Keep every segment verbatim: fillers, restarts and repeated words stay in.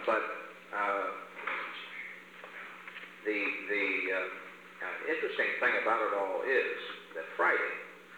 but uh, the the uh, uh, interesting thing about it all is that Friday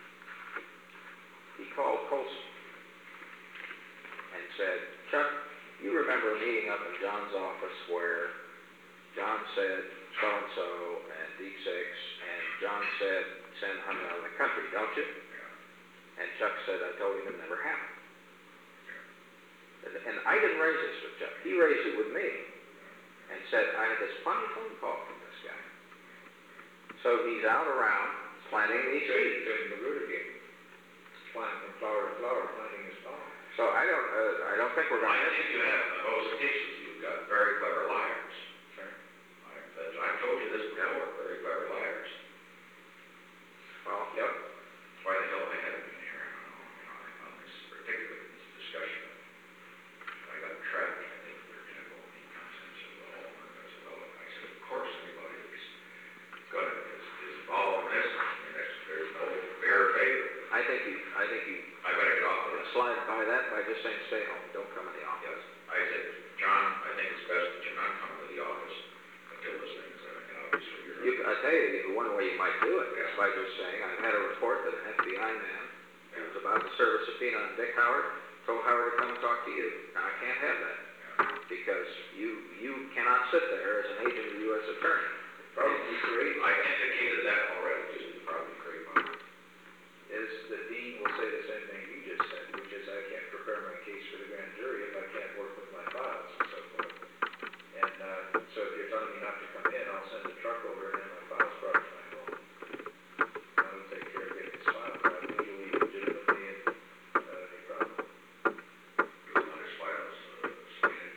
he called Colson and said, Chuck, you remember a meeting up in John's office where John said so-and-so and D six, and John said send Hunter out of the country, don't you? Yeah. And Chuck said, I told him it never happened. Yeah. And, and I didn't raise this with Chuck. He raised it with me and said, I had this funny phone call from this guy. So he's out around planting these seeds. Doing the root again. Planting from flower to flower, planting his flower. So I don't, uh, I don't think we're going to. I think you have in most cases. You've got very clever liars. Sure. I, I've told you this before. Very clever liars. Well, yep. That's why the hell I haven't been here. I don't know. You know, I found this particularly in this discussion. I got trapped. I think they're going to go in nonsense of the whole. And I said, well, I said, of course, anybody who's going to is, is involved in this. I mean, there's, there's no fair favor. I think you, I think you. I better get off of this. Slide by that by just saying stay home. Don't come in the office. Yes. I said, John, I think it's best that you're not coming to the office until this thing is done. And obviously you're. You, I tell you, one way you might do it is by just saying, I've had a report that an F B I man who was about to serve a subpoena on Dick Howard told Howard to come and talk to you. Now I can't have that because you you cannot sit there as an agent of the U S attorney. Probably great. I indicated that already. Just probably great. Is the dean will say the same thing you just said, which is I can't prepare my case for the grand jury if I can't work with my files and so forth. And uh, so if you're telling me not to come in, I'll send a truck over and have my files brought to my home. I will take care of getting this file brought legally, legitimately, and without any problem. You want his files uh, subpoenaed?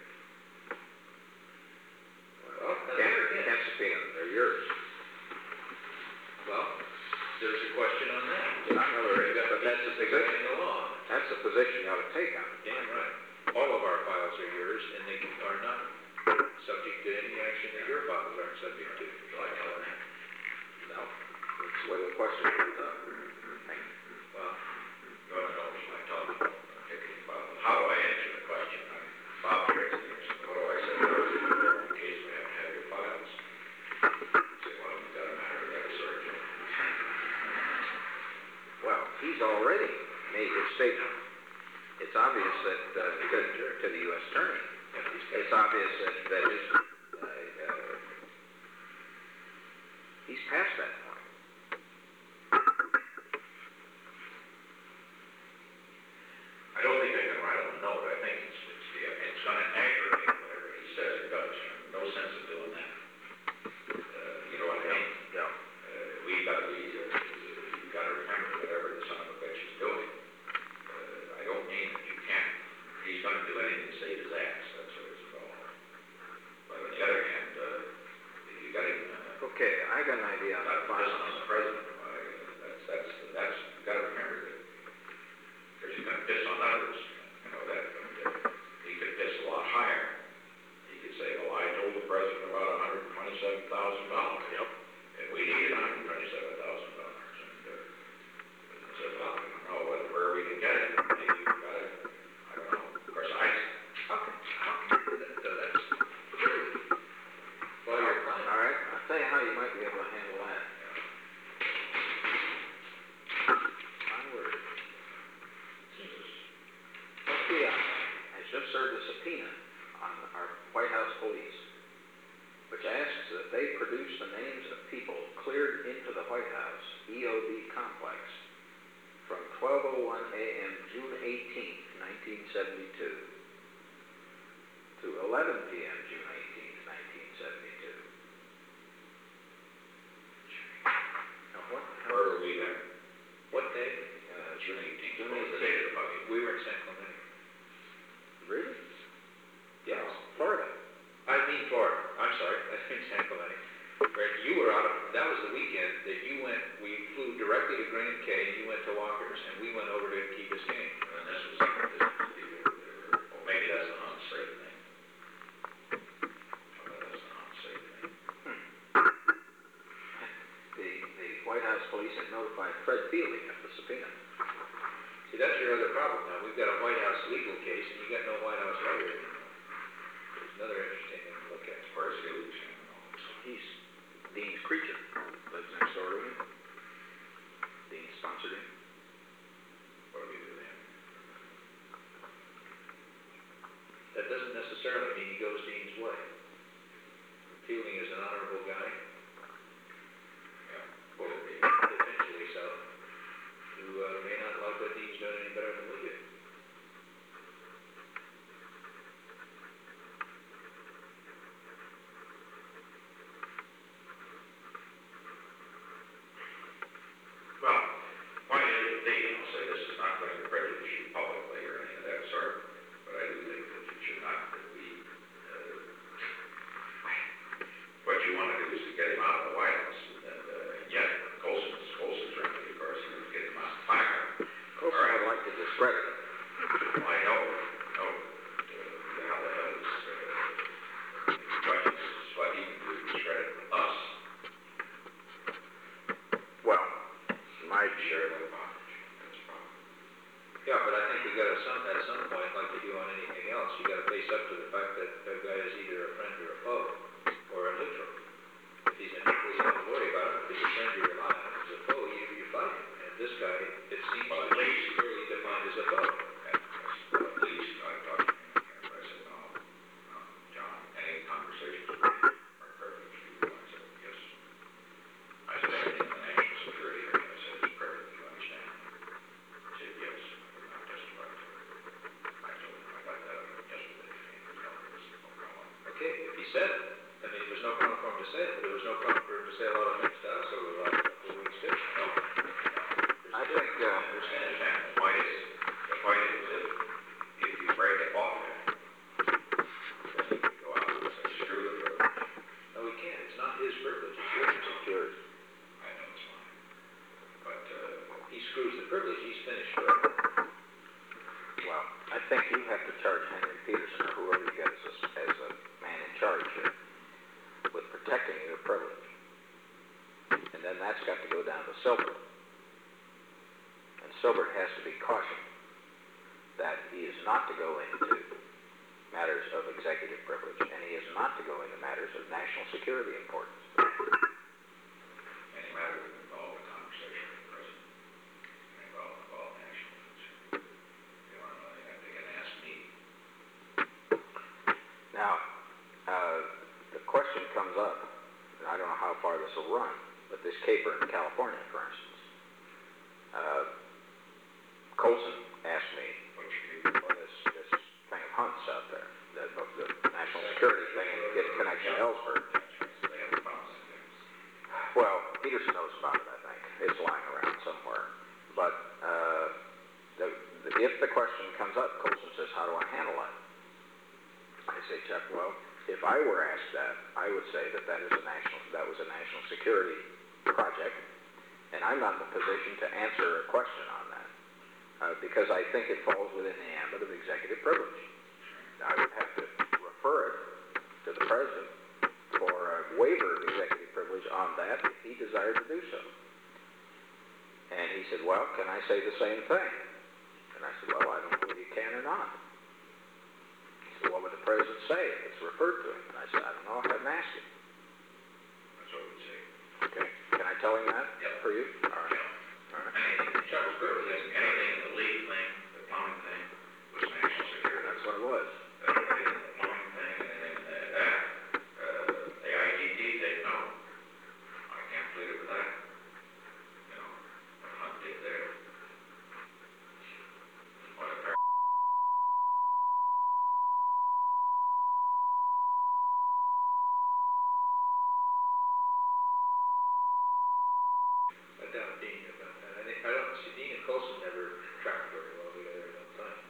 Well, can't, can't subpoena them. They're yours. Well, there's a question on that. I know there is, but that's the position. In the law. That's the position you ought to take on it. Damn right. All of our files are yours, and they are not subject to any action that your files aren't subject to. Like telling him. No. That's the way the question is. Uh, well, you want to know what I told you? Okay, well, how do I answer the question? I'm Bob Tracy. What do I say? In case we have to have your files. Say, well, we've got a matter of that sort. Well, he's already made his statement. It's obvious that uh, to, to the U S attorney, it's obvious that, that his, uh, uh, he's past that point. I don't think I can write him a note. I think it's it's, yeah, it's going to aggravate whatever he says it does. No sense of doing that. Uh, you know what I mean? Yeah. Uh, we got to be. Uh, you got to remember whatever the son of a bitch is doing. Uh, I don't mean that you can't. He's going to do anything to save his ass. That's what it's about. But on the other hand, uh, you got him. Uh, Okay, I got an idea on that. Not on the president. Uh, that's that's that's. You got to remember that. Because he's going to piss on others. You know that. that he could piss a lot higher. He could say, "Well, I told the president about one hundred twenty-seven thousand dollars. Yep. And we needed one hundred twenty-seven thousand dollars." And uh, he said, "Well, I don't know whether, where we can get it. Maybe we've got it. I don't know." Of course, I. How can, how can you do that? So that's true. well, you're fine. All right, I'll tell you how you might be able to handle that. My word. F B I has just served a subpoena on our White House police, which asks that they produce the names of people cleared into the White House E O D complex from twelve oh one a m June eighteenth, nineteen seventy-two to eleven p m June eighteenth, nineteen seventy-two. Now what? Where were we then? What day? Uh, June eighteenth. June What was the date of the buggy? We were in San Clemente. Really? Yes. Florida. I mean Florida. I'm sorry. I mean San Clemente. Right. You were out of, that was the weekend that you went, we flew directly to Grand K, you went to Walker's, and we went over to Key Biscayne. And this was, this was well, maybe that's the unsafe thing. Oh, that's the unsafe thing. The, the White House police had notified Fred Fielding of the subpoena. See, that's your other problem now. We've got a White House legal case, and you got no White House lawyer. There's none necessarily mean he goes Dean's way. Fielding is an honorable guy, Yeah, will it be? potentially so, who uh, may not like what Dean's doing any better than we do. Well, point is, they don't say this is not going to prejudice you publicly or anything of that sort, but I do think that you should not, that we, uh, what you want to do is to get him out of the White House, and, uh, yet Colson's, Colson's remedy, of course, is to get him out of the fire. Colson would like to discredit it. Well, I know, no, uh, how the hell is, uh, the question is what he can do to discredit us. Well, my Share that advantage, that's the problem. Yeah, but I think you gotta some, at some point, like you do on anything else, you gotta face up to the fact that that guy is either a friend or a foe, or a neutral. If he's a neutral, you don't worry about him, if he's a friend, you rely on him. If he's a foe, you, you fight him. And this guy, it seems Well, to at be least- clearly defined as a foe. And well, at least I talked to him, and I said, no, no, John, any conversations with you are perfect. I said, yes. I said, everything in the national security area, I said, is perfect, you understand? He said, yes, I'm not justified. I told him, I got that out of him yesterday, and no, there's no problem. Okay, if he said it, I mean, there was no problem for him to say it, but there was no problem for him to say a lot of things to us over the last couple of weeks too. No, I think, uh, I understand, understand, the point is, the point is, if, if you break it off, then you can go out and say, screw the privilege. No, we can't, it's not his privilege, it's yours. it's yours. I know it's fine, but, uh, He screws the privilege, he's finished forever. Well, I think you have to charge Henry Peterson or whoever you get as a, as a man in charge here with protecting your privilege. And then that's got to go down to Silbert. And Silbert has to be cautioned that he is not to go into matters of executive privilege, and he is not to go into matters of national security importance. any matter that involve a conversation with the president, and involve, involve national concern. If you want to know anything, they can ask me. Now, uh, the question comes up, and I don't know how far this will run, but this caper in California, for instance. Uh, Colson asked me, What you do, well, this, this thing of Hunt's out there, the, the national security thing, and get a connection to Ellsberg. they have the problems and things. Well, Peterson knows about it, I think. It's lying around somewhere. But uh, the, the, if the question comes up, Colson says, how do I handle it? I say, Chuck, well, if I were asked that, I would say that that is a national, that was a national security project, and I'm not in the position to answer a question on that, uh, because I think it falls within the ambit of executive privilege. I would have to refer it to the president for a waiver of executive privilege on that if he desired to do so. And he said, well, can I say the same thing? And I said, well, I don't know whether you can or not. He said, what would the president say if it's referred to him? And I said, I don't know, I haven't asked him. That's what we'd say. Okay, can I tell him that Yep. for you? All right. Yeah. All right. Anything, Chuck was good, anything in the league thing, the plumbing thing, was national security. That's what it was. Anything in the plumbing thing, anything in that, uh, the I G D, they know. I can't plead it with that. You know, what Hunt did there. What a par- I doubt Dean about that. I think, I don't see, Dean and Colson never tracked very well together at one time.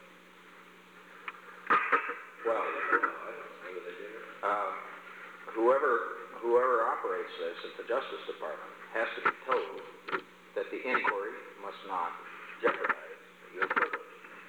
Well, I don't know, I don't know whether they did or not. um, whoever, whoever operates this at the Justice Department has to be told that the inquiry must not jeopardize your privilege.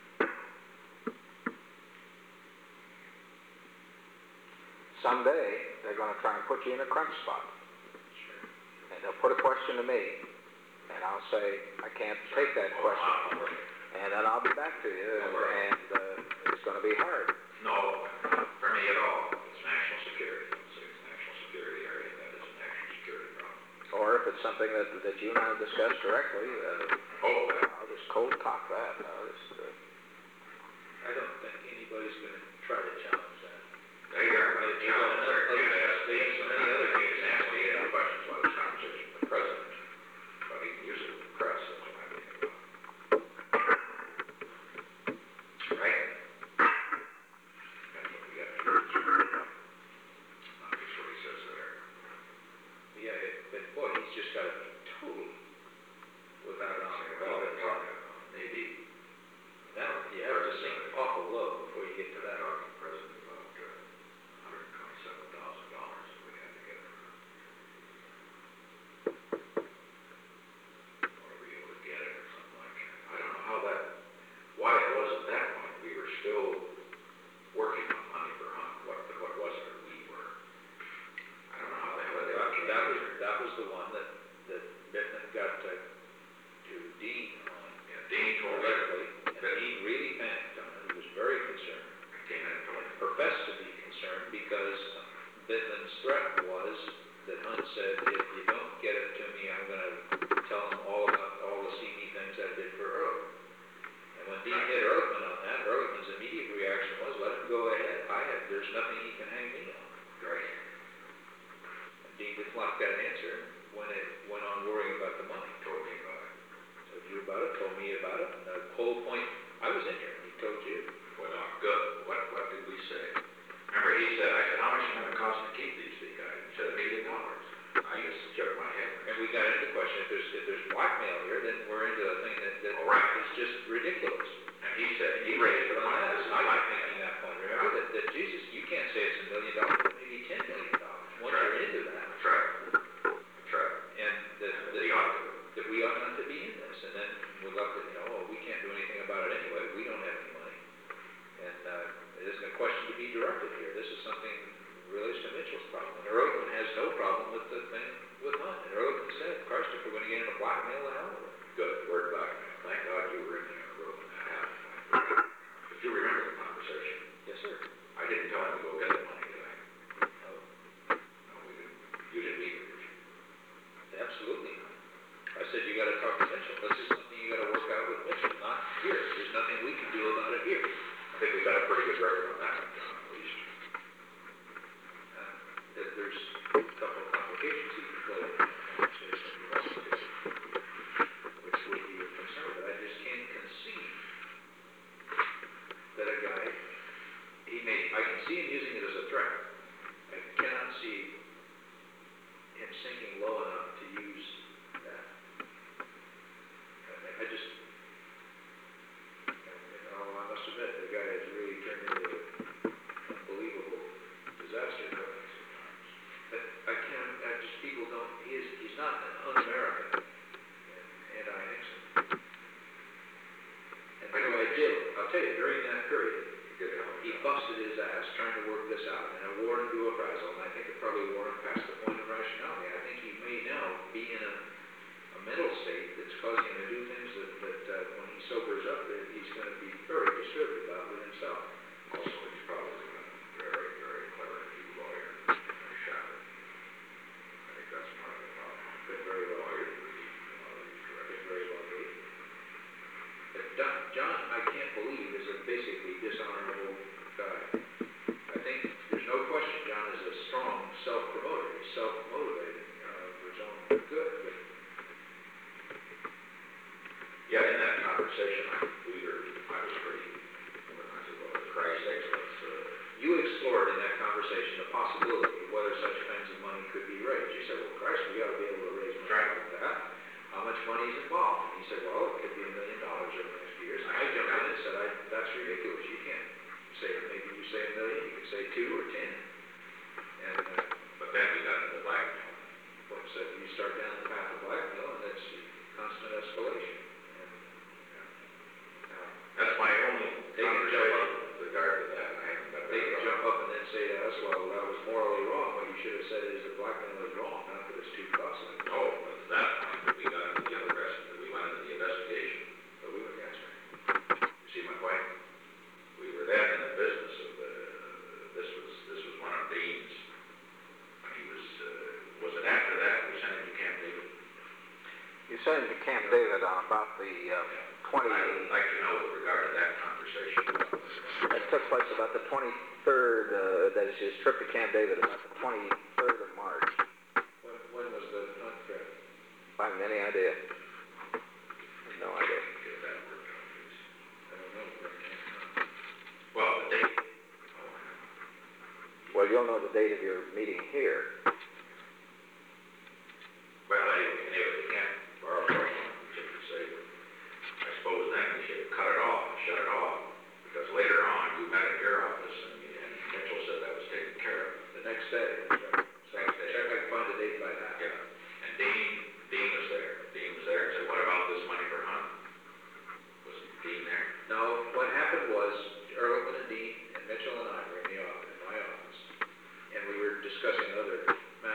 Someday, they're going to try and put you in a crunch spot. And they'll put a question to me, and I'll say, I can't take that question. And then I'll be back to you, and, and uh, it's going to be hard. No, for me at all, it's national security. It's a national security area, that is a national security problem. Or if it's something that, that you and I have discussed directly, uh, Oh, I'll just cold cock that. I'll just, uh, I don't think anybody's gonna try to challenge that. there's nothing he can hang me on. Right. And Dean didn't like that answer, when it went on worrying about the money. Told me about it. Told you about it, told me about it, and the whole point, I was in here, and he told you. Well, no, good. What, what did we say? Remember, he said, I said, how much is it gonna cost to keep these big guys? He said, a million dollars. I used to jerk my head. And we got into the question, if there's, if there's blackmail here, then we're into a thing that, that Oh, right. is just ridiculous. And he said, And he he raised raised it it on on that. that, I like making that point, remember, that, that Jesus, you can't say it's a million dollars, but maybe ten million dollars, once Right. you're into that. That's right. That's right. And that, And that, the auditor. that we ought not to be in this, and then we love to, you know, oh, we can't do anything about it anyway, we don't have any money. And, uh, it isn't a question to be directed here, this is something relates to Mitchell's problem, and Earlton has no problem with the thing with Hunt, and Earlton said, Christ, if we're gonna get into blackmail, then hell with it. Good, word blackmail. Thank God you were in there, wrote that out. But you remember the conversation? Yes, sir. I didn't tell him to go get the money, did I? No, No, we didn't. You didn't either, did you? absolutely not. I said, you gotta talk to Mitchell, this is something you gotta work out with Mitchell, not here, there's nothing we can do about it here. I think we got a pretty good record on that one, John, at least. Uh, that there's a couple of complications he can play in that conversation if he wants to, which would be a concern, but I just can't conceive that a guy, he may, I can see him using it as a threat. I cannot see him sinking low enough to use that. I mean, I just, you know, I must admit, the guy has really turned into an unbelievable disaster. But I can't, I just, people don't, he is, he's not an un-American anti-Nixon. And so I did, I'll tell you, during that period, Good help. he busted his ass trying to work this out, and it wore him to a frazzle, and I think it probably wore him past the point of rationality. I think he may now be in a, a mental state that's causing him to do things that, that, uh, when he sobers up, that he's gonna be very disturbed about with himself. Also, he's probably a very, very clever new lawyer in a shop. I think that's part of the problem. Could very well Lawyer, be, correct. could very well be. But Don, John, I can't believe is a basically dishonorable guy. I think there's no question John is a strong self-promoter, he's self-motivated, uh, for his own good, but Yeah, in that conversation, we were, I was pretty, I said, well, for Christ's sake, let's, uh, you explored in that conversation the possibility of whether such kinds of money could be raised. You said, well, Christ, we ought to be able to raise money Right. like that. How much money is involved? And he said, well, it could be a million dollars over the next few years. And I jumped in and said, I, that's ridiculous. You can't say, maybe you say a million, you could say two or ten. And, uh, but then we got into blackmail. Like I said, you start down the path of blackmail, and that's constant escalation. And, uh, That's my only They can jump conversation up. with regard to that. I haven't got that. they can jump up and then say to us, well, that was morally wrong. What you should have said is that blackmail is wrong, not that it's too costly. No, but at that point, we got into the other rest, we went into the investigation. But we were against it. You see my point? We were then in the business of, uh, this was, this was one of Dean's. He was, uh, was it after that we sent him to Camp David? You sent him to Camp David on about the, uh, twenty, I would like to know with regard to that conversation. it took place about the twenty-third, uh, that is his trip to Camp David, about the twenty-third of March. When, when was the hunt trip? I have any idea. No idea. Get that worked out, please. I don't know. Well, the date. Well, you'll know the date of your meeting here. Well, anyway, anyway, we can't borrow from him, we should say, I suppose then we should cut it off, and shut it off, because later on, you met at your office, and and Mitchell said that was taken care of. The next day. So Next day. check, I can find the date by that. Yeah, and Dean, Dean was there, Dean was there, and said, what about this money for Hunt? Was Dean there? No, what happened was, Earlman and Dean and Mitchell and I were in the office, in my office, and we were discussing other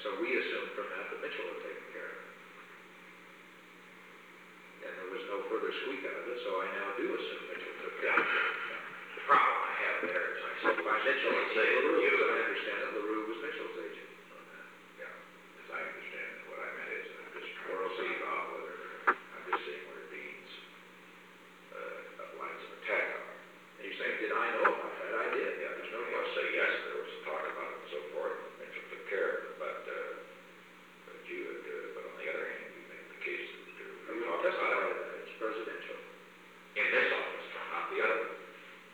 so we assumed from that that Mitchell had taken care of it. And there was no further squeak out of it, so I now do assume Mitchell took care of it. The problem I have there is I said, By Mitchell, it's say LaRue, you, as I understand it, LaRue was Mitchell's agent on that. yeah, as I understand it, what I meant is, I'm just trying Or to see else- about whether, I'm just seeing where Dean's, uh, lines of attack are. And you're saying, did I know about that? I did, yeah, there's no I'll question. say yes, there was talk about it and so forth, and Mitchell took care of it, but, uh, but you would, uh, but on the other hand, you make the case that there I was wouldn't talk testify about to it that, it's presidential. in this office, not the other one.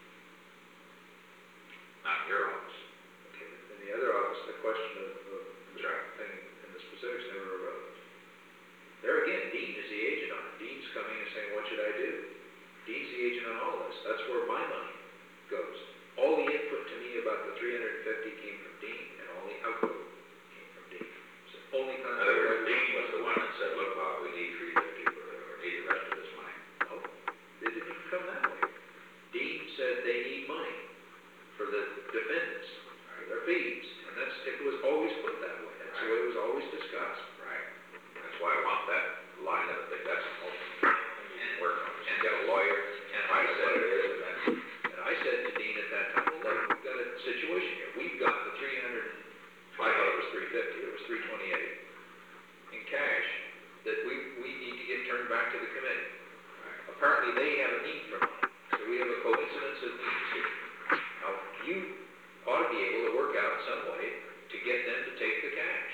Not in your office. Okay, in the other office, the question of, of the Sure. thing and the specifics never arose. There again, Dean is the agent on it. Dean's coming and saying, what should I do? Dean's the agent on all this. That's where my money goes. All the input to me about the three hundred fifty came from Dean, and all the output came from Dean. It's the only In contact. other I words, ever- Dean was the one that said, look, Bob, we need three fifty, or need the rest of this money. No, it didn't even come that way. Dean said they need money for the defendants, for their fees, and that's, it was always put that way. That's the way it was always discussed. Right. That's why I want that line of it, that's the most, work on, and get a lawyer, and find out what it is, and then, And I said to Dean at that time, well, look, we've got a situation here. We've got the three hundred, I thought it was three fifty, it was three twenty-eight in cash that we, we need to get turned back to the committee. Apparently, they have a need for money, so we have a coincidence of needs here. Now, you ought to be able to work out some way to get them to take the cash.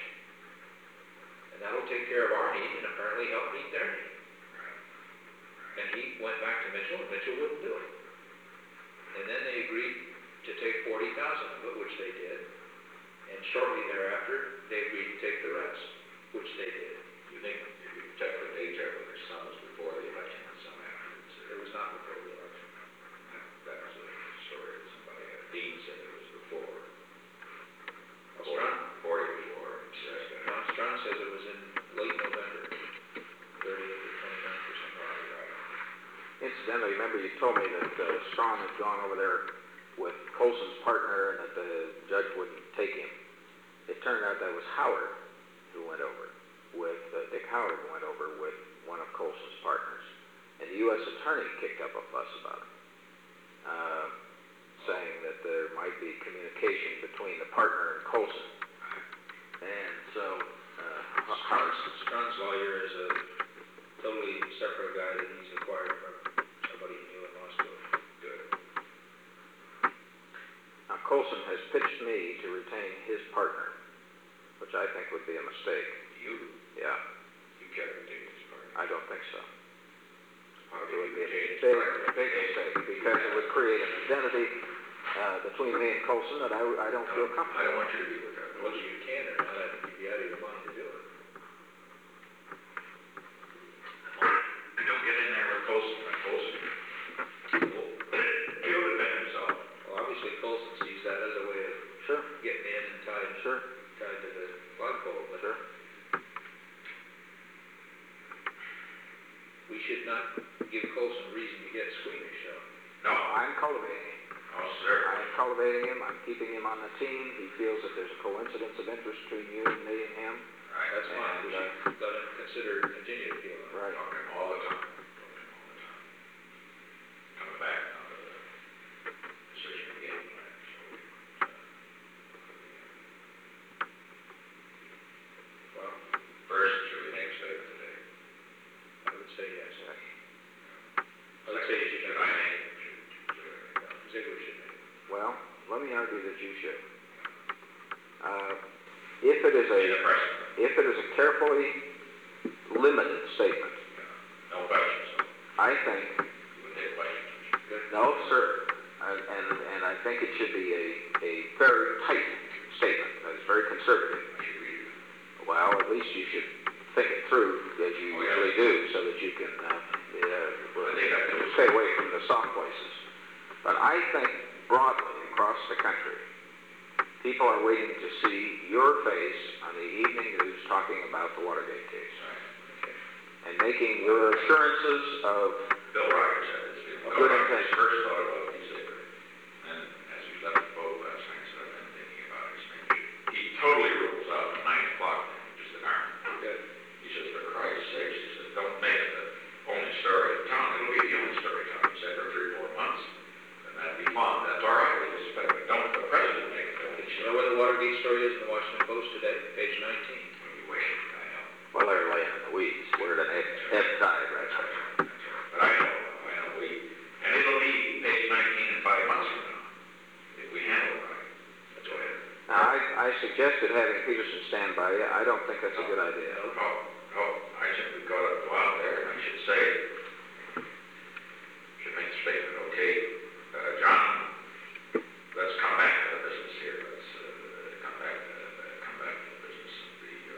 And that'll take care of our need and apparently help meet their need. And he went back to Mitchell, and Mitchell wouldn't do it. And then they agreed to take forty thousand of it, which they did. And shortly thereafter, they agreed to take the rest, which they did. you think, if you check the date there, whether some was before the election and some after, it's, It was not before the election. uh, that was a story that somebody had, Dean said it was before. Strong, Forty before, and said, uh, Ron Strong says it was in late November, thirtieth to twenty-nine percent. Incidentally, remember you told me that uh, Strong had gone over there with Colson's partner and that the judge wouldn't take him. It turned out that was Howard who went over with, uh, Dick Howard went over with one of Colson's partners. And the U S attorney kicked up a fuss about it, uh, saying that there might be communication between the partner and Colson. And so, uh, Howard, Strong's lawyer is a totally separate guy that he's acquired from somebody he knew in law school. good. now Colson has pitched me to retain his partner, which I think would be a mistake. You, Yeah, you can't retain this part. I don't think so. How It do would you be a retain big, this part? big mistake, because it would create an identity, uh, between me and Colson that I, I don't feel I comfortable. don't want you to be with that. Whether you can or not, I think you'd be out of your mind to do it. Don't get in there with Colson, my Colson. He'll defend himself. Well, obviously Colson sees that as a way of Sure, getting in and tied, sure, tied to the flagpole, but sure. we should not give Colson reason to get squeamish, so. No, I'm cultivating him. oh, sir. I'm cultivating him, I'm keeping him on the team. He feels that there's a coincidence of interest between you and me and him. Right, That's fine, we And, should let him consider, continue to feel that. Right. Talking all the time. Talking all the time. Coming back now to the decision again. Well, First, should we make a statement today? I would say yes. I would say you should Should make I it. make it? Should- should- No, Ziegler should make it. Well, let me argue that you should. Uh, if it is Need a a, precedent. if it is a carefully limited statement, No questions. I think, You would take questions. Good. no, sir, and, and, and I think it should be a, a very tight statement, that's very conservative. I should read it. Well, at least you should think it through, as you Oh, yeah. usually do, so that you can, uh, yeah, I think I do. stay away from the soft places. But I think broadly across the country, people are waiting to see your face on the evening news talking about the Watergate case and making your assurances of, Bill Rogers said this. Bill Good Rogers intention. first thought about these things. And as we left the boat last night, so I've been thinking about it, he totally rules out nine o'clock know where the Watergate story is in the Washington Post today? Page nineteen. You wish, I know. Well, they're laying in the weeds, where the ebb, ebb tide, right? That's right. But I know, I know, we, and it'll be page nineteen in five months from now, if we handle it right. That's what it is. Now, I, I suggested having Peterson stand by you. I don't think that's a good idea. No, no, I simply go out, go out there and I should say, should make the statement, okay, uh, John, let's come back to the business here. Let's uh, come back, to, uh, come back to the business of the, uh,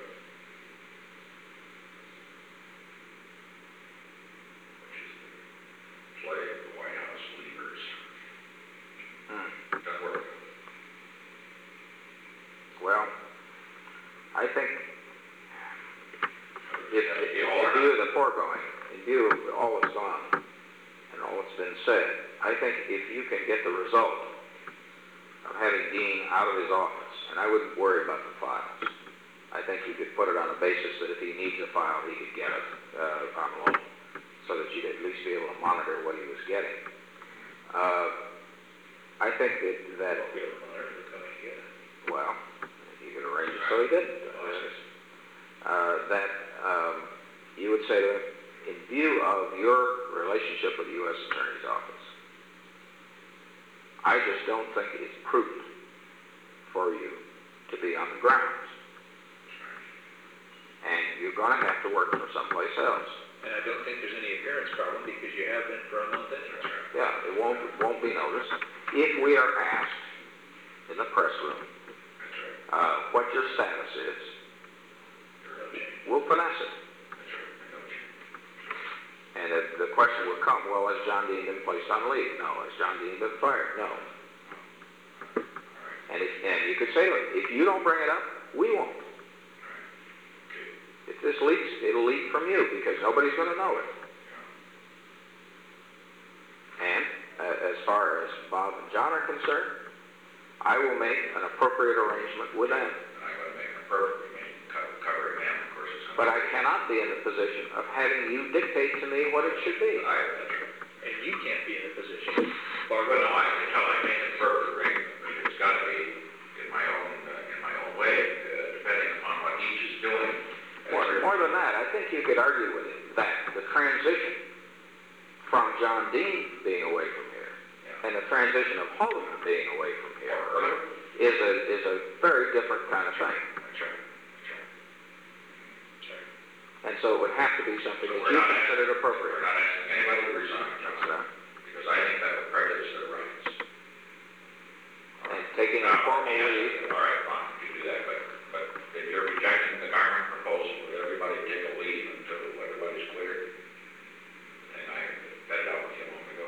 which is the play of the White House levers. Hmm. Doesn't work. Well, I think if, if, That'd be in all or view of nothing. the foregoing, in view of all that's gone and all that's been said, I think if you can get the result of having Dean out of his office, and I wouldn't worry about the files. I think you could put it on the basis that if he needs a file, he could get it uh, on loan, so that you'd at least be able to monitor what he was getting. Uh, I think that, that Won't be able to monitor it coming together. well, you could arrange it so he didn't. Uh, that um, you would say to him, in view of your relationship with the U S Attorney's Office, I just don't think it's prudent for you to be on the grounds. And you're going to have to work for someplace else. And I don't think there's any appearance problem because you have been for a month anyway. Yeah, it won't, it won't be noticed. If we are asked in the press room That's right. uh, what your status is, No change. we'll finesse it. That's right. I know you. And the, the question would come, well, has John Dean been placed on leave? No. Has John Dean been fired? No. And, if, and you could say to him, if you don't bring it up, we won't. If this leaks, it'll leak from you because nobody's going to know it. And uh, as far as Bob and John are concerned, I will make an appropriate arrangement with them. And I'm going to make a perfect, I mean, co- covering them, of course, it's going to. But I cannot be in the position of having you dictate to me what it should be. I, that's right. And you can't be in a position, Well, Barbara, no, I can tell I make it perfect, right? But it's got to be in my own, uh, in my own way, uh, depending upon what each is doing. More, more than that, I think you could argue with him that the transition from John Dean being away from here Yeah. and the transition of Haldeman being away from here Or earlier. is a, is a very different kind of thing. That's right. That's right. sorry, And so it would have to be something So that we're you not asking- considered We're appropriate. not asking anybody to resign, John, No. because I think that would prejudice their rights. And taking a Now, formal yes, leave, all right, fine, you do that, but, but if you're rejecting the government proposal, would everybody take a leave until everybody's cleared? And I vetted out with you a moment ago.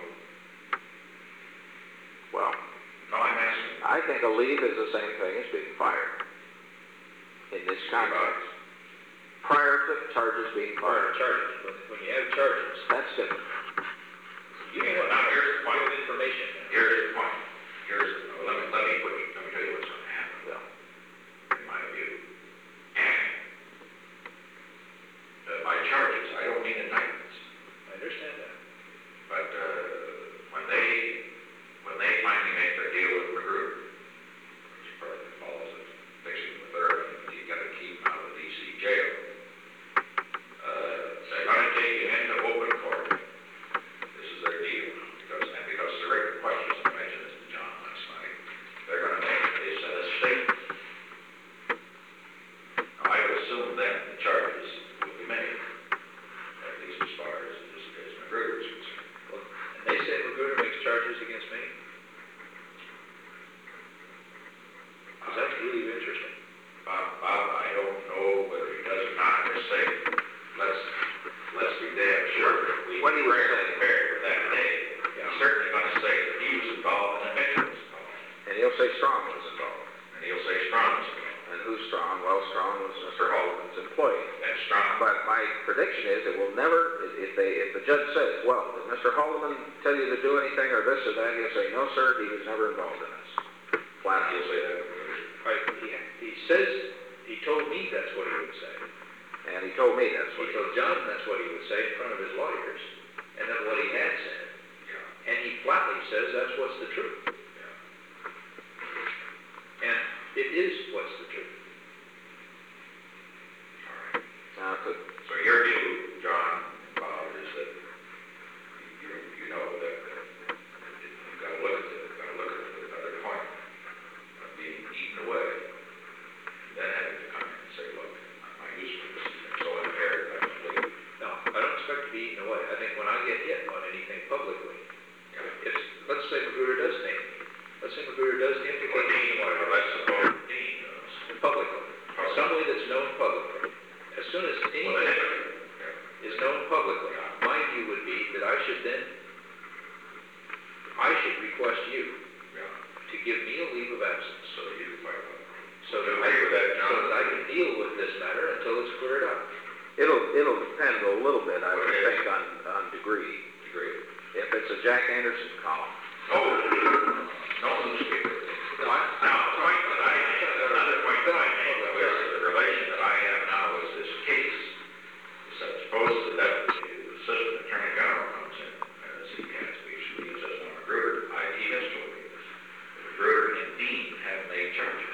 well, No, I'm asking. I think a leave is the same thing as being fired in this context. Prior to charges being prior fired, charges, when, when you have charges, that's different. you Okay, have well, now here's the point. give information. Here's the point. Here's, let me, let me put you, let me tell you what's going to happen, Yeah. in my view. And, uh, by charges, I don't mean indictments. I understand that. But uh, when they when they finally make their deal with Magruder, which probably follows it, fixing the third, and you got to keep him out of the D C jail. Uh, they're going to take him into open court. This is their deal, because and because the regular questions I mentioned this to John last night, they're going to make they said a statement. Now, I would assume then the charges will be made, at least as far as as, as Magruder is concerned. Well, and they say Magruder makes charges against me? Because that's really interesting. Bob, Bob, I don't know whether he does or not, just say, let's, let's be damn sure that we What he was were saying. prepared for that day. He's certainly gonna say that he was involved and that Mitchell was involved, And he'll say Strong was involved. and he'll say Strong was involved, And who's Strong? Well, Strong was Mister Haldeman's employee. and Strong, But my prediction is it will never, if they, if the judge says, well, did Mister Haldeman tell you to do anything or this or that, he'll say, no, sir, he was never involved in this. Flat out. he'll say that. Right, he, he says, he told me that's what he would say. And he told me that's He what he told John that's what he would say in front of his lawyers, and then what he had said. Yeah, And he flatly says that's what's the truth. yeah. And if is what's the truth. All right. Now, to, So your view, John, Bob, is that you, you know that uh, you've got to look at the, got to look at the other point of being eaten away, and then having to come in and say, look, my use for this has been so impaired, I don't believe it. No, I don't expect to be eaten away. I think when I get hit on anything publicly, if, let's say Magruder does name me, let's say Magruder does Or implicate me Dean, or let's suppose Dean does. publicly, somebody that's known publicly, as soon as Well, anything then, yeah. is known publicly, my view would be that I should then, I should request you Yeah. to give me a leave of absence So you can fight about it. so that You I, agree with that, John? so that I can deal with this matter until it's cleared up. it'll, it'll depend a little bit, I would Okay. think, on, on degree. Agree. If it's a Jack Anderson column, Oh, no newspaper. No, I, Now, the point that I, another point that I made was the relation that I have now is this case. Is that suppose that the assistant attorney general comes in, as he has, we should use as on Magruder, I, he has told me this. Magruder and Dean have made charges.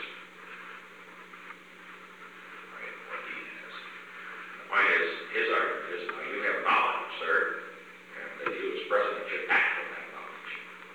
Right, what Dean has. The point is, his argument is, now you have knowledge, sir, and that you as president should act on that knowledge.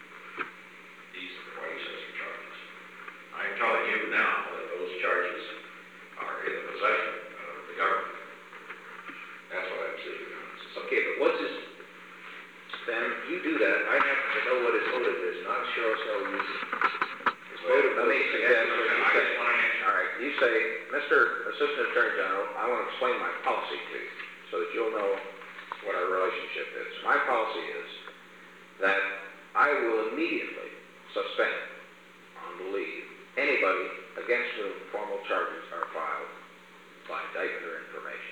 These are what he says are charges. I'm telling you now that those charges are in the possession of the government. That's what I'm saying. okay, but what's his, then you do that, I happen to know what his motive is, and I'm sure as hell you. His motive, let me was to suggest get- what you I say. just want to answer. All right, you say, Mister Assistant Attorney General, I want to explain my policy to you, so that you'll know what our relationship is. My policy is that I will immediately suspend on the leave anybody against whom formal charges are filed by indictment or information.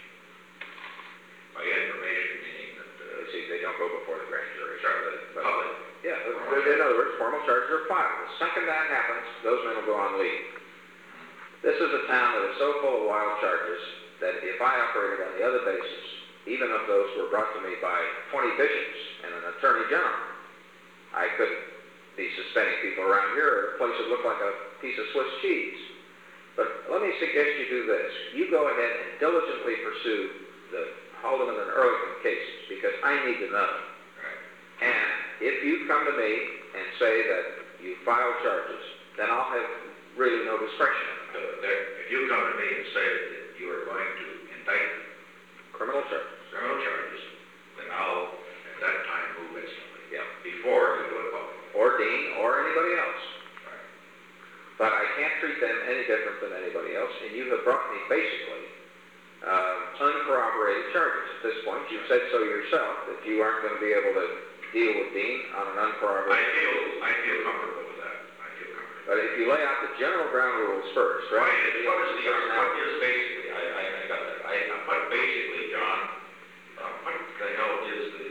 By information, meaning that, uh, You see, they don't go before the grand jury. Sure, the But- public. Yeah, in other words, formal charges are filed. The second that happens, those men will go on leave. This is a town that is so full of wild charges that if I operated on the other basis, even if those were brought to me by twenty bishops and an attorney general, I couldn't be suspending people around here. The place would look like a piece of Swiss cheese. But let me suggest you do this. You go ahead and diligently pursue the Haldeman and Ehrlichman cases, because I need to know. Right. And if you come to me and say that you filed charges, then I'll have really no discretion in So it. there, if you come to me and say that you are going to indict Criminal charges. criminal charges, then I'll, at that time, move instantly. Yeah. Before you go to public. Or Dean, or anybody else. Right. But I can't treat them any different than anybody else, and you have brought me basically uh, uncorroborated charges. At this point, you've said so yourself, that you aren't going to be able to deal with Dean on an I uncorroborated. feel, I feel comfortable with that. I feel comfortable. But if you lay out the general ground rules first, What right? is, what is the, what is basically, I, I, I got that, I, what basically, John, uh, what the hell is the,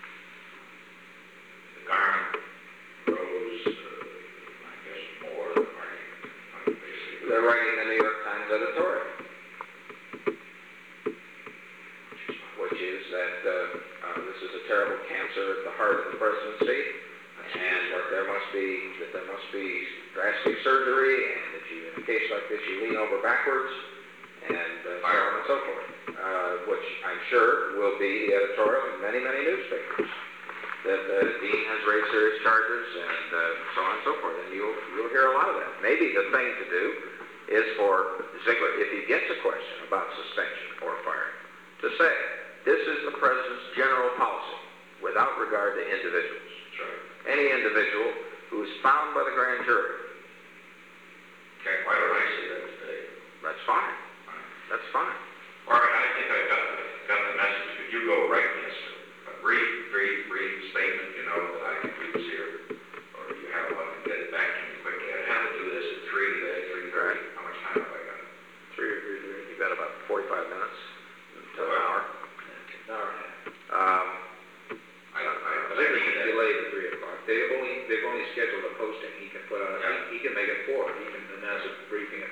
the Garment, Rose, uh, I guess more, argument, uh, basically. They're writing the New York Times editorial, which is that uh, uh, this is a terrible cancer at the heart of the presidency, and that there must be that there must be drastic surgery, and that you, in a case like this, you lean over backwards, and uh, so on and so forth. Uh, which I'm sure will be the editorial in many, many newspapers. That uh, Dean has raised serious charges, and uh, so on and so forth. And you'll you'll hear a lot of that. Maybe the thing to do is for Ziegler, if he gets a question about suspension or firing, to say, this is the president's general policy, without regard to individuals. Sure. Any individual who is found by the grand jury, Okay, why don't I say that today? that's fine. That's fine. All right, I think I got the, got the message. Could you go write me a, a brief, brief, brief statement, you know, that I can use here? Or do you have one and get it back to me quickly? I have to do this at three today, three thirty. How much time have I got? Three or three, three. You've got about forty-five minutes to an hour. An hour and a half. Um, I, I, I I think we think can that, delay to three o'clock. They've only, they've only scheduled a posting. He can put out, Yeah. he, he can make it four. He can announce a briefing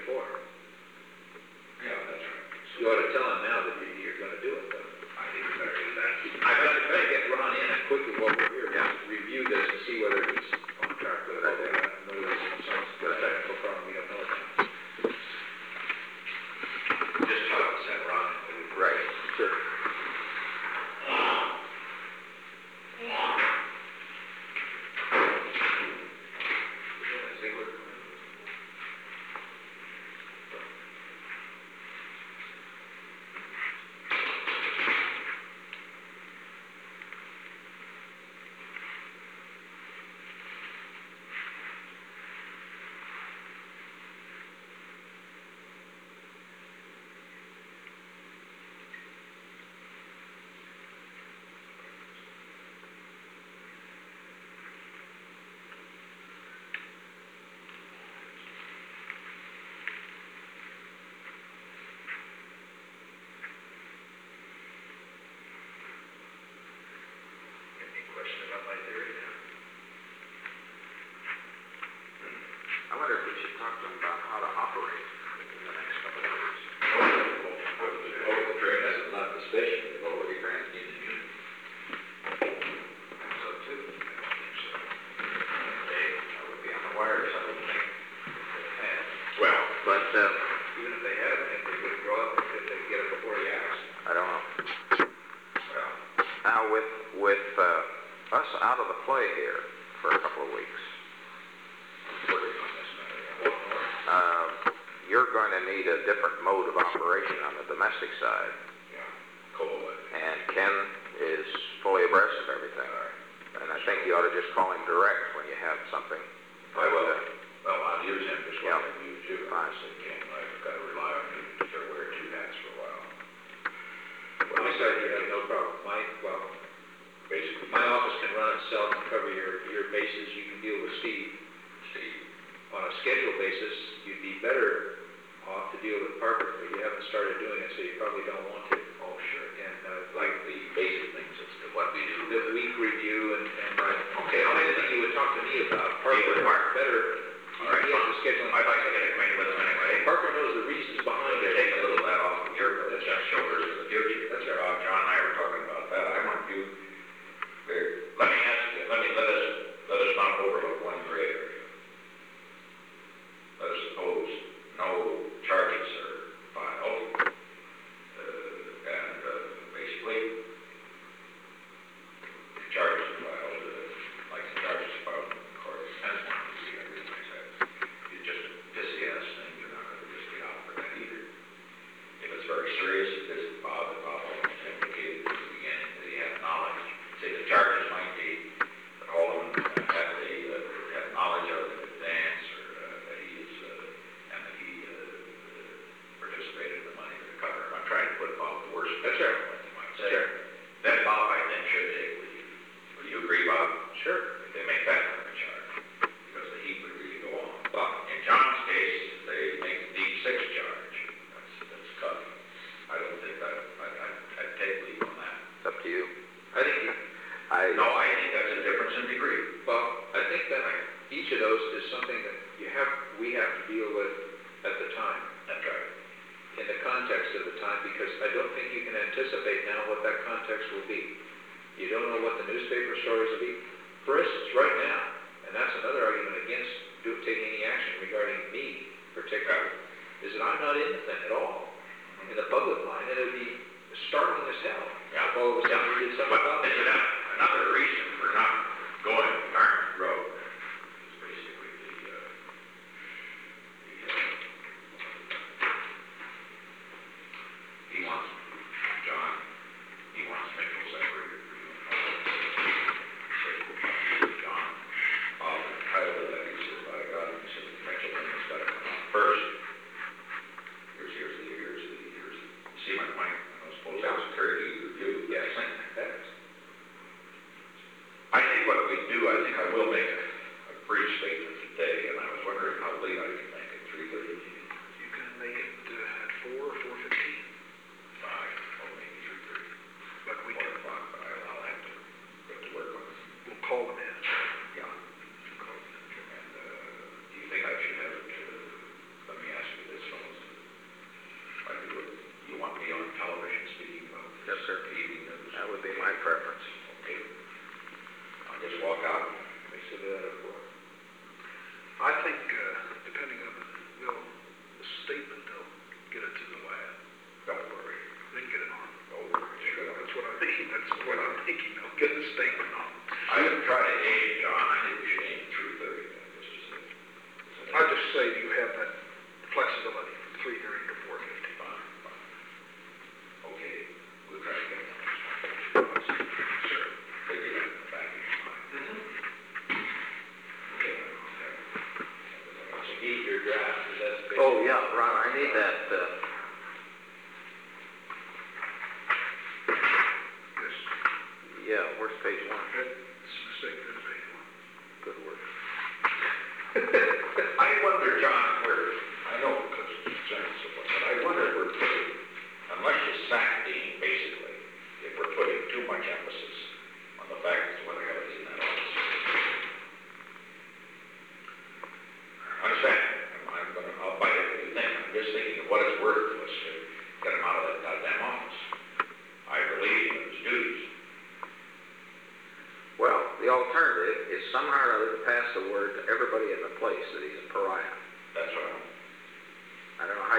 my theory, yeah. I wonder if we should talk to them about how to operate in the next couple of weeks. Over the train, that's not the station, they've already ran in the unit. So too, I don't think so. They, I would be on the wires, I would think they had. Well, But, uh, Even if they had, if they would grow up, if they get it before he asked. I don't know. well, Now, with, with, uh, us out of the play here for a couple of weeks, working on this matter. uh, you're going to need a different mode of operation on the domestic side. Yeah, coal, And Ken is fully abreast of everything. And I think you ought to just call him direct when you have something. I will. Well, I'll use him just Yeah. like I use you. Fine. I can't, I've got to rely on you to wear two hats for a while. My side, you have no problem. My, well, Basically, my office can run itself and cover your, your bases. You can deal with Steve. Steve, On a schedule basis, you'd be better off to deal with Parker, but you haven't started doing it, so you probably don't want to. oh, sure. And, uh, Like the basic things as to what we do. the week review and, and, uh, Okay, I I'll didn't do think that. you would talk to me about Parker. Yeah, with Mark. Better, All right. he has the scheduling. I'd like to get acquainted with him anyway. Parker knows the reasons I'm behind going to it. take a little of that off of your shoulders for the future. That's right. Uh, John and I were talking about that. I want you, here, let me ask you, let me, let us, let us not overlook one gray area. Let us suppose no charges are filed, uh, and, uh, basically, the charges are filed, uh, like the charges are filed in court, depends on the see, I realize that. You just pissy ass thing, you're not gonna just get out for that either. If it's very serious, if this is Bob, and Bob almost implicated in the beginning, that he had knowledge, say the charges might be, all of them have they, uh, have knowledge of it in advance, or, uh, that he is, uh, and that he, uh, participated in the money to cover it. I'm trying to put Bob the worst. That's right. You might say. Sure. Then Bob, I think, should take leave. Would you agree, Bob? Sure. If they make that kind of a charge, because the heat would really go on. But in John's case, they make the deep six charge. That's, that's tough. I don't think that, I, I, I'd take leave on that. It's up to you. I think, you- I, No, I think that's a difference in degree. well, I think that each of those is something that you have, we have to deal with at the time, That's right. in the context of the time, because I don't think you can anticipate now what that context will be. You don't know what the newspaper stories will be. For instance, right now, and that's another argument against do, taking any action regarding me particularly, is that I'm not in the thing at all, in the public line, and it would be startling as hell. Yeah. If all of a sudden we did something But about it's it. another, another reason for not going Garnet Road is basically the, uh, the, uh, he wants, John, he wants Mitchell separated from you. John, Bob, title of that, he says, by God, he says, Mitchell, then it's gotta come out first. Here's, here's the, here's the, here's, the- see my point? I don't suppose that was clear to you, you, Yes. yes. I think what we do, I think I will make a, a brief statement today, and I was wondering how late I can make it, three thirty, You can make it uh, at four or four fifteen, five, or maybe three thirty, but we four can, o'clock, but I'll, I'll have to get to work on it. we'll call them in. Yeah. And, uh, do you think I should have it, uh, let me ask you this, fellas. I do it, you want me on television speaking about this? Yes, sir. T V news? that would be my preference. Okay. I'll just walk out. We should do that at four. I think, uh, depending on the, they'll, the statement, they'll get it to the lab, Don't worry. then get it on. Don't worry. That's what I'm thinking, that's what I'm thinking, they'll get the statement on. I would try to aim, John, I think we should aim at three thirty, just as a. I just say you have that flexibility from three thirty to four fifty. Fine, fine. Okay, we'll try to get it done. Sure, figure that in the back of your mind. Okay, okay. So eat your draft, is that? Oh, yeah, Ron, I need that, uh, Yes, yeah, where's page one? that's a mistake, that's page one. Good work. I wonder, John, where, I know because it's sensitive, but I wonder if we're putting, unless you sack Dean, basically, if we're putting too much emphasis on the fact that what the hell is in that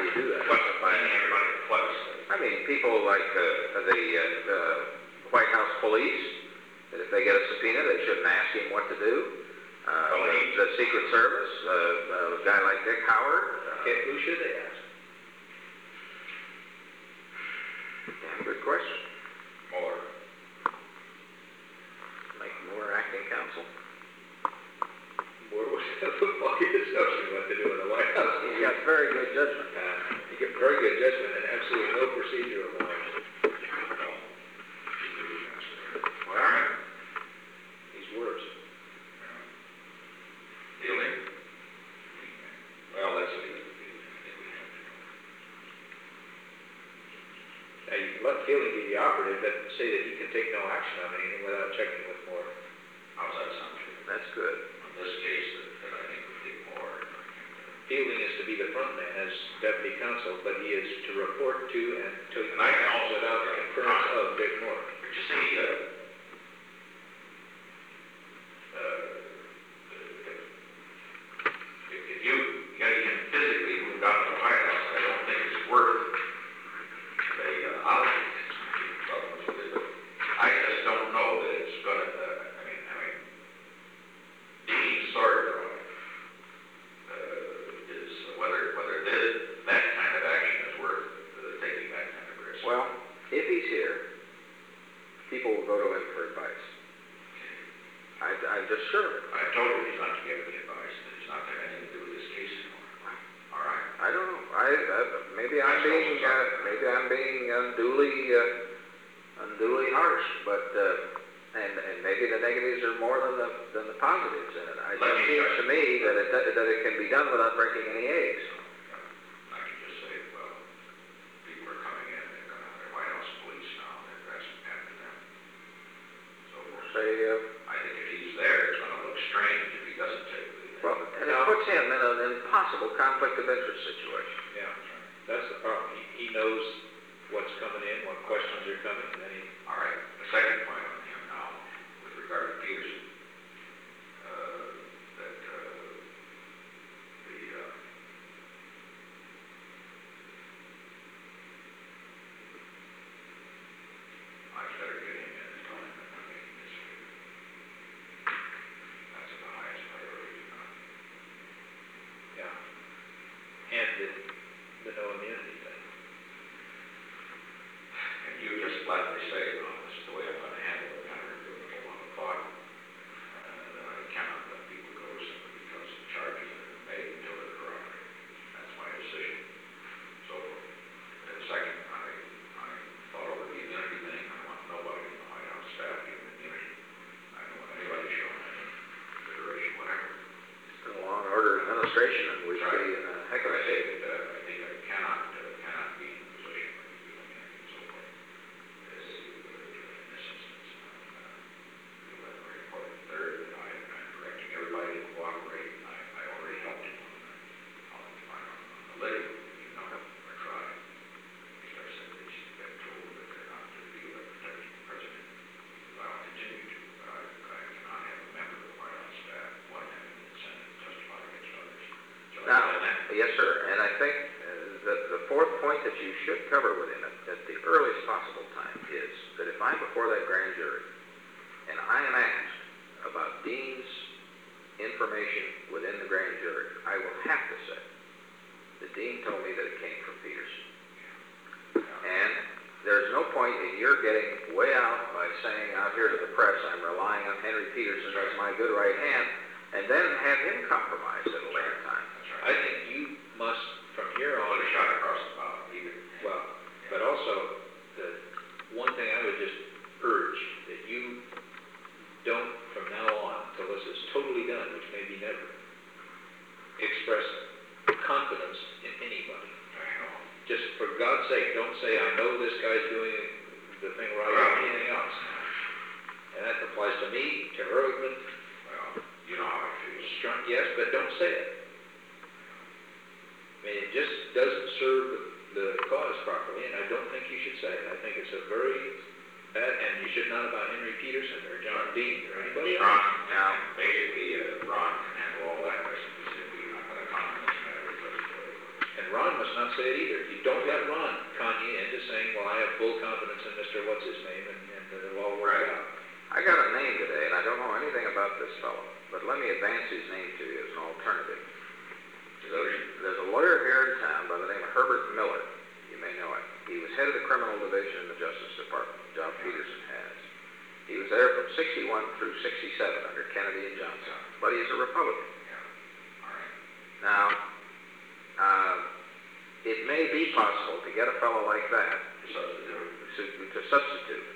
you do that? But finding everybody in place. I mean, people like, uh, the, uh, uh, White House police, that if they get a subpoena, they shouldn't ask him what to do. Uh, the, the Secret Service, uh, a guy like Dick Howard. Uh, Okay, who should they ask? yeah, good question. Mueller. Make Moore acting counsel. Where was the football discussion what to do in the White House? He's got very good judgment. Uh, you get very good judgment and absolutely no procedural knowledge. Well, all right. He's worse. Fielding? Well, that's a good feeling. I think we have to know. Now, you can let Fielding be the operative, but say that he can take no action on anything without checking with Moore. How's that sound to you? That's good. On this case, that, that I think would take more. Fielding is to be the front man as deputy counsel, but he is to report to and take And I can action also- without the concurrence of Dick Moore. But you see, uh, uh, if, if you get him physically moved out of the White House, I don't think it's worth the, uh, outlay. I just don't know that it's gonna, uh, I mean, I mean, Dean sort of, uh, is whether, whether this, that kind of action is worth uh, taking that kind of risk. Well, if he's here, people will go to him for advice. I, I'm just sure of it. I told him he's not to give any advice, that he's not to have anything to do with this case anymore. All right? I don't know. I, uh, maybe I'm being, uh, maybe I'm being unduly, uh, unduly harsh, but, uh, and, and maybe the negatives are more than the, than the positives in it. It Let just me seems judge. to me that it, that it can be done without breaking any eggs. I can just say, well, people are coming in, they're gonna, they're White House police now, they're dressing after them. So, Say, uh, I think if he's there, it's gonna look strange if he doesn't take the. well, and it puts him in an impossible conflict of interest situation. Yeah, that's the problem. He, he knows what's coming in, what questions are coming, and then he, All right, the second point on him now, with regard to Peterson, uh, that, uh, the, uh, I better get him in and tell him that I'm making this favor. That's the highest priority, not. yeah. And the, the no immunity thing. And you just flatly say, well, this is the way I'm gonna handle it, I'm gonna do it a lot of thought. Uh, that I cannot let people go simply because the charges that have been made until they're corroborated. That's my decision. So, and second, I, I thought over the immunity thing, I want nobody in the White House staff given immunity. I don't want anybody showing any consideration, whatever. It's been a law and order administration, and we'd Right. be in a heck of But a I shape. think, uh, I think I cannot, uh, cannot be in a position where you do anything and so forth. As to, uh, in this instance, uh, I feel that's very important. Third, I, I'm directing everybody to cooperate. I, I already helped him on the, on the, on the living, you know, or tried. Because I said they should get told that they're not to be able to protect the president. I'll continue to, but I, I cannot have a member of the White House staff, one having been sent to testify against others. So I Now, did that. yes, sir, and I think uh, that the fourth point that you should cover with him at, at the earliest possible time is that if I'm before that grand jury and I am asked about Dean's information within the grand jury, I will have to say that Dean told me that it came from Peterson. And there's no point in your getting way out by saying out here to the press, I'm relying on Henry Peterson as my good right hand, and then have him compromised at a later time. That's I right. think you must, from here on, Put a shot across the bow, either. well, but also, the one thing I would just urge, that you don't, from now on, until this is totally done, which may be never, express confidence in anybody. I know. Just for God's sake, don't say, I know this guy's doing the thing right or anything else. And that applies to me, to Erwin, Well, you know how I feel. Strunk, yes, but don't say it. I mean, it just doesn't serve the, the cause properly, and I don't think you should say it. I think it's a very bad, and you should not about Henry Peterson or John Dean or anybody Ron, else. now, basically, uh, Ron can handle all that, but simply, we're not gonna comment on this matter because, uh, And Ron must not say it either. You don't have Ron Kanye into saying, well, I have full confidence in Mister What's-His-Name, and, and that it'll all work Right. out. I got a name today, and I don't know anything about this fellow, but let me advance his name to you as an alternative. There's, there's a lawyer here in town by the name of Herbert Miller. You may know him. He was head of the criminal division in the Justice Department. John Peterson has. He was there from sixty-one through sixty-seven under Kennedy and Johnson, but he's a Republican. Yeah. All right. Now, uh, it may be possible to get a fellow like that Substitute. to, to substitute.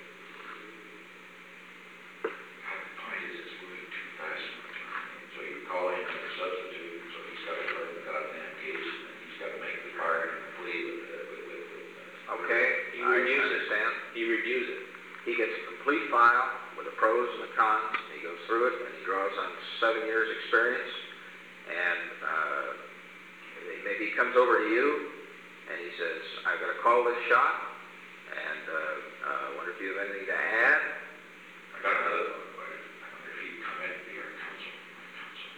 How the point is it's moving too fast. So you call in a substitute, so he's got to play the goddamn case, and then he's got to make the card and plea with, uh, with, with, with. uh, Okay, He I reviews it. understand. He reviews it. He gets a complete file with the pros and the cons. He goes through it, and he draws on seven years' experience. And uh, maybe he comes over to you, and he says, "I've got to call this shot, and uh, uh, wonder if you have anything to add." I got another one, but I wonder if he'd come in and be our counsel. counsel.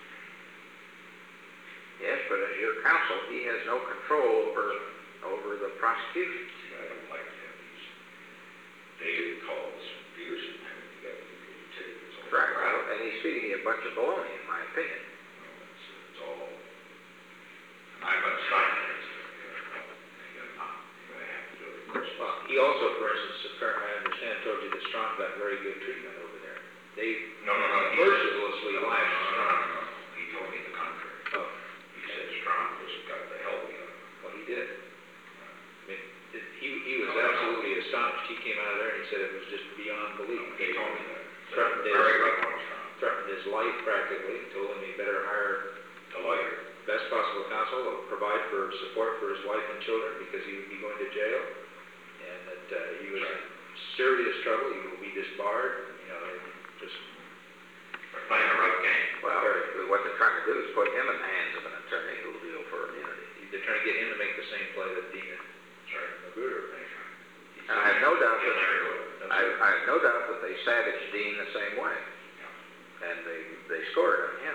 Yes, but as your counsel, he has no control over over the prosecution. See, I don't like to have these daily calls, Peterson having to get the ticket. It's all Right, right. well, and he's feeding you a bunch of baloney, in my opinion. Well, it's, it's all, and I'm going to sign it. It's, uh, you know, not, you're going to have to do it, of course. Well, he also, for instance, if I understand, told you that Strong got very good treatment over there. They No, no, no. he said- mercilessly No, no, lashed no, no, Strong. no, no. He told me the contrary. Oh, He said Strong just got the hell beat out of him. well, he did. I mean, it, he, he was absolutely astonished. He came out of there and he said it was just beyond belief. He told me that. Threatened his, Very good one, Strong. threatened his life practically, told him he better hire The lawyer. best possible counsel, to provide for support for his wife and children because he would be going to jail, and that uh, he was in serious trouble. He will be disbarred. You know, they're just They're playing a rough game. Well, what they're trying to do is put him in the hands of an attorney who will deal for immunity. they're trying to get him to make the same play that Dean and Sorry. Magruder made. And I have no doubt He'll that never do it. No, I, sir. I have no doubt that they savaged Dean the same way, Yeah. and they they scored on him.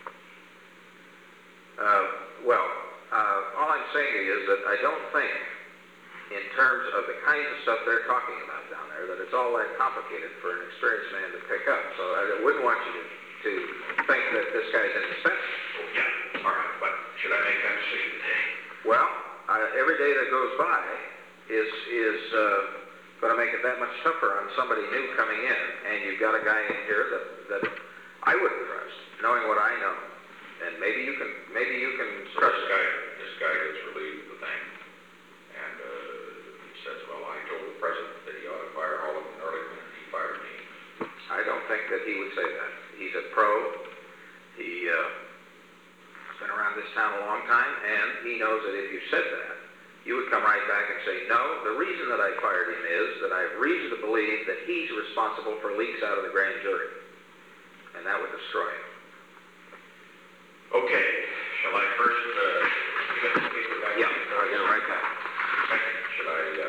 Uh, well, uh, all I'm saying to you is that I don't think, in terms of the kinds of stuff they're talking about down there, that it's all that complicated for an experienced man to pick up. So I wouldn't want you to, to think that this guy's indispensable. Oh, yeah, all right, but should I make that decision today? Well, uh, every day that goes by is is uh, going to make it that much tougher on somebody new coming in, and you've got a guy in here that that I wouldn't trust, knowing what I know, and maybe you can maybe you can So trust this guy, this guy gets relieved of the thing, and, uh, he says, well, I told the president that he ought to fire all of them early, and he fired me. I don't think that he would say that. He's a pro. He uh, has been around this town a long time, and he knows that if you said that, you would come right back and say, no, the reason that I fired him is that I have reason to believe that he's responsible for leaks out of the grand jury. And that would destroy him. Okay, shall I first, uh, get the paper back? Yeah, I'll get it right back. Second, should I, uh,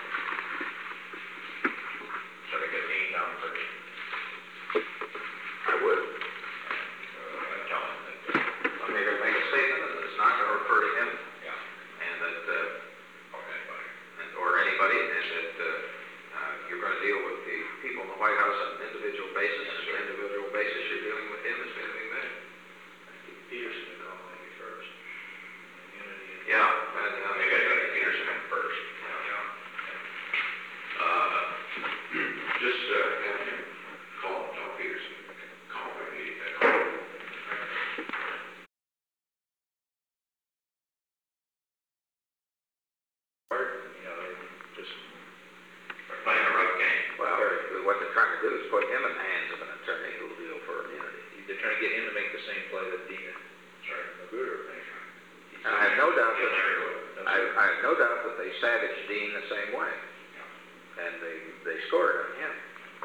should I get Dean down first? I would. Uh, and tell him that, uh, I'm going to make a statement that it's not going to refer to him, yeah, and that, uh, or anybody. and- or anybody, and that uh, uh, you're going to deal with the people in the White House on an individual basis, and the individual basis you're dealing with him is going to be met. Peterson to call maybe first. Immunity and- Yeah, and, uh, Maybe I gotta get Peterson in first. Uh, just, uh, have him call, tell Peterson, call my meeting, uh, call. You know, they're just They're playing a rough game. well, what they're trying to do is put him in the hands of an attorney who will deal for immunity. they're trying to get him to make the same play that Dean and Sorry. Magruder made. And I have no doubt He'll that never do it. No, I, sir. I have no doubt that they savaged Dean the same way, Yeah. and they they scored on him.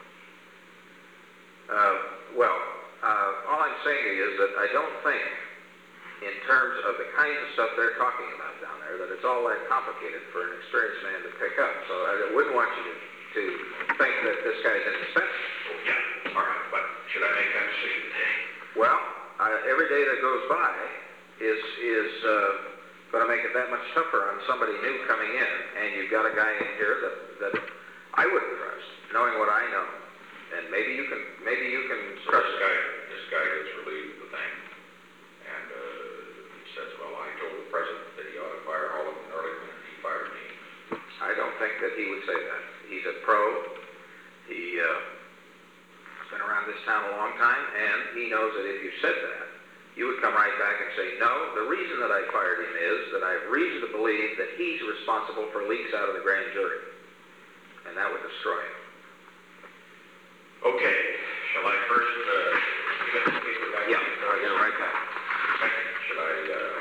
Uh, well, uh, all I'm saying to you is that I don't think, in terms of the kinds of stuff they're talking about down there, that it's all that complicated for an experienced man to pick up. So I wouldn't want you to, to think that this guy's indispensable. Oh, yeah, all right, but should I make that decision today? Well, uh, every day that goes by is is uh, gonna make it that much tougher on somebody new coming in, and you've got a guy in here that, that I wouldn't trust, knowing what I know. And maybe you can, maybe you can So trust this guy, this guy gets relieved of the thing, and, uh, he says, well, I told the president that he ought to fire Harlan and Ehrlichman, and he fired me. I don't think that he would say that. He's a pro. He, uh, has been around this town a long time, and he knows that if you said that, you would come right back and say, no, the reason that I fired him is that I have reason to believe that he's responsible for leaks out of the grand jury. And that would destroy him. Okay, shall I first, uh, get the paper back? Yeah, I'll get it right back. Second, should I, uh,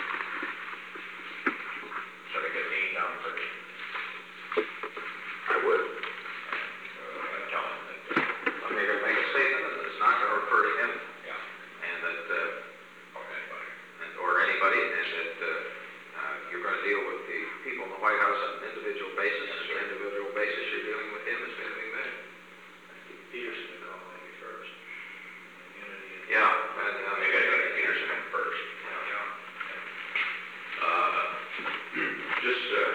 should I get Dean down first? I would. Uh, and tell him that, uh, I'm going to make a statement that it's not going to refer to him, yeah, and that, uh, or anybody. and- or anybody, and that, uh, uh, you're going to deal with the people in the White House on an individual basis, and the individual basis you're dealing with him is going to be met. Peterson to call maybe first. Immunity. Yeah, and, uh, Maybe I gotta get Peterson in first. yeah. Uh, just, uh,